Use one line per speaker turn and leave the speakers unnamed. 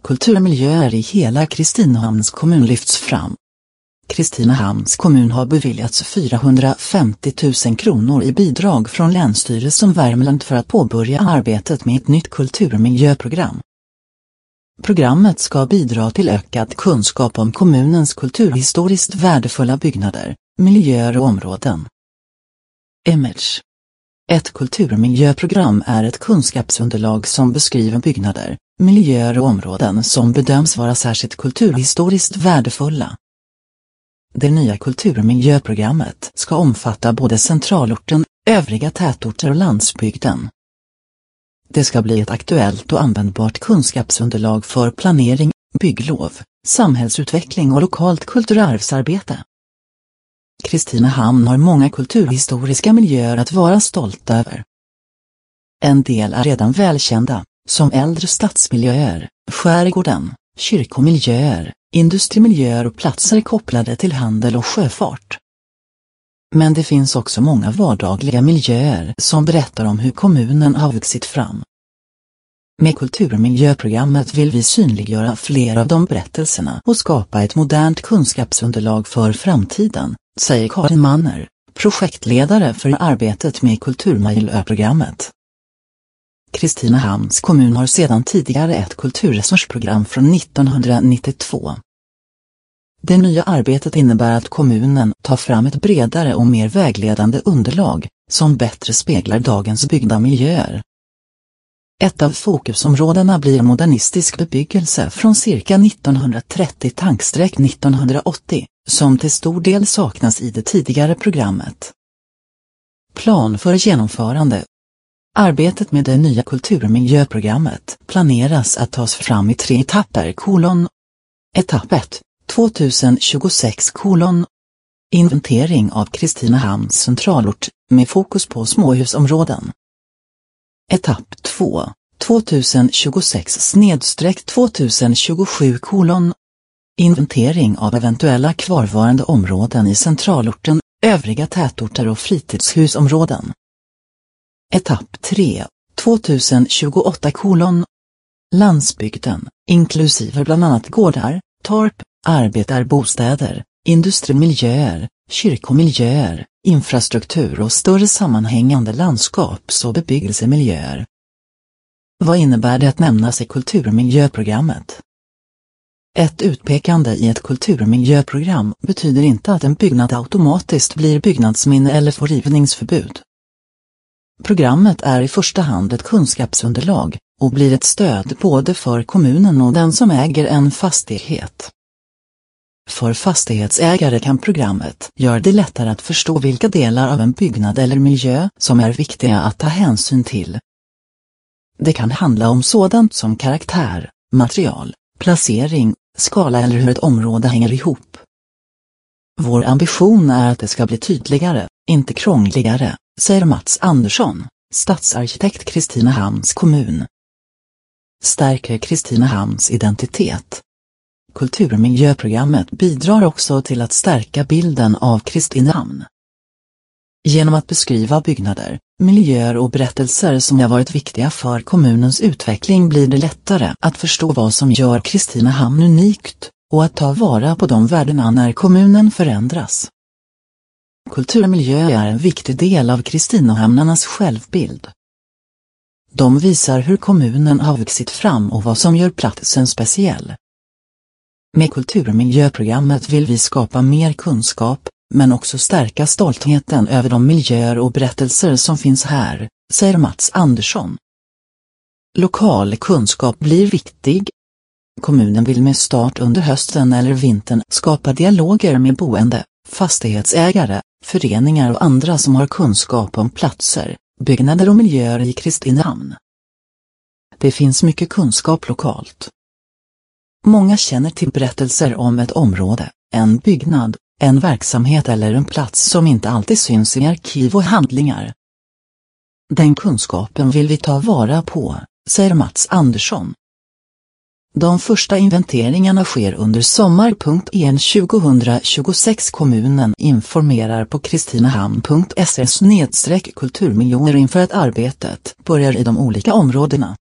kulturmiljöer i hela Kristinehamns kommun lyfts fram. Kristinehamns kommun har beviljats 450 000 kronor i bidrag från Länsstyrelsen Värmland för att påbörja arbetet med ett nytt kulturmiljöprogram. Programmet ska bidra till ökad kunskap om kommunens kulturhistoriskt värdefulla byggnader, miljöer och områden. Image. Ett kulturmiljöprogram är ett kunskapsunderlag som beskriver byggnader, miljöer och områden som bedöms vara särskilt kulturhistoriskt värdefulla. Det nya kulturmiljöprogrammet ska omfatta både centralorten, övriga tätorter och landsbygden. Det ska bli ett aktuellt och användbart kunskapsunderlag för planering, bygglov, samhällsutveckling och lokalt kulturarvsarbete. Kristinehamn har många kulturhistoriska miljöer att vara stolt över. En del är redan välkända, som äldre stadsmiljöer, skärgården, kyrkomiljöer, industrimiljöer och platser kopplade till handel och sjöfart. Men det finns också många vardagliga miljöer som berättar om hur kommunen har vuxit fram. Med kulturmiljöprogrammet vill vi synliggöra fler av de berättelserna och skapa ett modernt kunskapsunderlag för framtiden, säger Karin Manner, projektledare för arbetet med kulturmiljöprogrammet. Kristinehamns kommun har sedan tidigare ett kulturresursprogram från 1992. Det nya arbetet innebär att kommunen tar fram ett bredare och mer vägledande underlag, som bättre speglar dagens byggda miljöer. Ett av fokusområdena blir modernistisk bebyggelse från cirka 1930-1980, som till stor del saknas i det tidigare programmet. Plan för genomförande. Arbetet med det nya kulturmiljöprogrammet planeras att tas fram i 3 etapper: Etapp 1, 2026 : Inventering av Kristinehamns centralort, med fokus på småhusområden. Etapp 2, 2026-2027 : Inventering av eventuella kvarvarande områden i centralorten, övriga tätorter och fritidshusområden. Etapp 3, 2028 : Landsbygden, inklusive bland annat gårdar, torp, arbetarbostäder, industrimiljöer, kyrkomiljöer, infrastruktur och större sammanhängande landskaps- och bebyggelsemiljöer. Vad innebär det att nämnas i kulturmiljöprogrammet? Ett utpekande i ett kulturmiljöprogram betyder inte att en byggnad automatiskt blir byggnadsminne eller får rivningsförbud. Programmet är i första hand ett kunskapsunderlag och blir ett stöd både för kommunen och den som äger en fastighet. För fastighetsägare kan programmet göra det lättare att förstå vilka delar av en byggnad eller miljö som är viktiga att ta hänsyn till. Det kan handla om sådant som karaktär, material, placering, skala eller hur ett område hänger ihop. Vår ambition är att det ska bli tydligare, inte krångligare, säger Mats Andersson, stadsarkitekt Kristinehamns kommun. Stärker Kristinehamns identitet. Kulturmiljöprogrammet bidrar också till att stärka bilden av Kristinehamn. Genom att beskriva byggnader, miljöer och berättelser som har varit viktiga för kommunens utveckling blir det lättare att förstå vad som gör Kristinehamn unikt och att ta vara på de värdena när kommunen förändras. Kulturmiljö är en viktig del av kristinehamnarnas självbild. De visar hur kommunen har vuxit fram och vad som gör platsen speciell. Med kulturmiljöprogrammet vill vi skapa mer kunskap, men också stärka stoltheten över de miljöer och berättelser som finns här, säger Mats Andersson. Lokal kunskap blir viktig. Kommunen vill med start under hösten eller vintern skapa dialoger med boende, fastighetsägare, föreningar och andra som har kunskap om platser, byggnader och miljöer i Kristinehamn. Det finns mycket kunskap lokalt. Många känner till berättelser om ett område, en byggnad, en verksamhet eller en plats som inte alltid syns i arkiv och handlingar. Den kunskapen vill vi ta vara på, säger Mats Andersson. De första inventeringarna sker under sommar.en 2026. Kommunen informerar på kristinehamn.se/kulturmiljoner inför att arbetet börjar i de olika områdena.